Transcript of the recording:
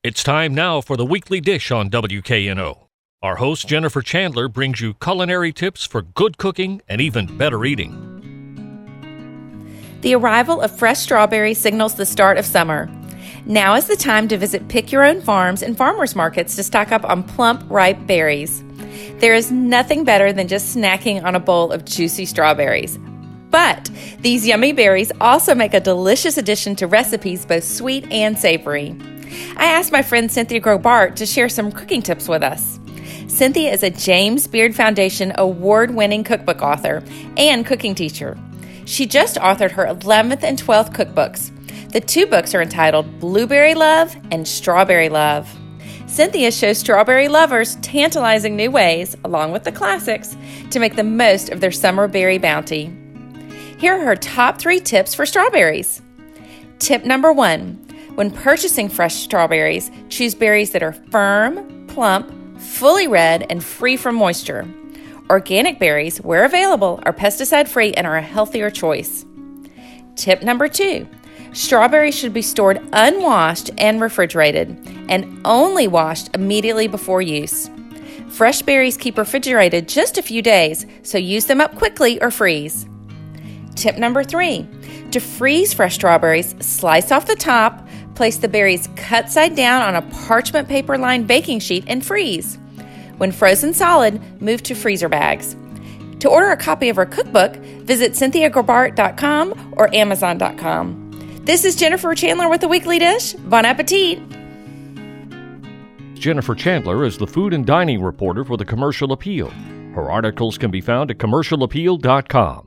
It's time now for the weekly dish on WKNO. Our host, Jennifer Chandler, brings you culinary tips for good cooking and even better eating. The arrival of fresh strawberries signals the start of summer. Now is the time to visit Pick Your Own farms and farmers markets to stock up on plump, ripe berries. There is nothing better than just snacking on a bowl of juicy strawberries. But these yummy berries also make a delicious addition to recipes, both sweet and savory. I asked my friend Cynthia Grobart to share some cooking tips with us. Cynthia is a James Beard Foundation award-winning cookbook author and cooking teacher. She just authored her 11th and 12th cookbooks. The two books are entitled Blueberry Love and Strawberry Love. Cynthia shows strawberry lovers tantalizing new ways, along with the classics, to make the most of their summer berry bounty. Here are her top 3 tips for strawberries. Tip number 1. When purchasing fresh strawberries, choose berries that are firm, plump, fully red, and free from moisture. Organic berries, where available, are pesticide-free and are a healthier choice. Tip number 2. Strawberries should be stored unwashed and refrigerated, and only washed immediately before use. Fresh berries keep refrigerated just a few days, so use them up quickly or freeze. Tip number 3. To freeze fresh strawberries, slice off the top, place the berries cut side down on a parchment paper-lined baking sheet and freeze. When frozen solid, move to freezer bags. To order a copy of her cookbook, visit CynthiaGrobart.com or Amazon.com. This is Jennifer Chandler with the Weekly Dish. Bon appetit! Jennifer Chandler is the food and dining reporter for the Commercial Appeal. Her articles can be found at CommercialAppeal.com.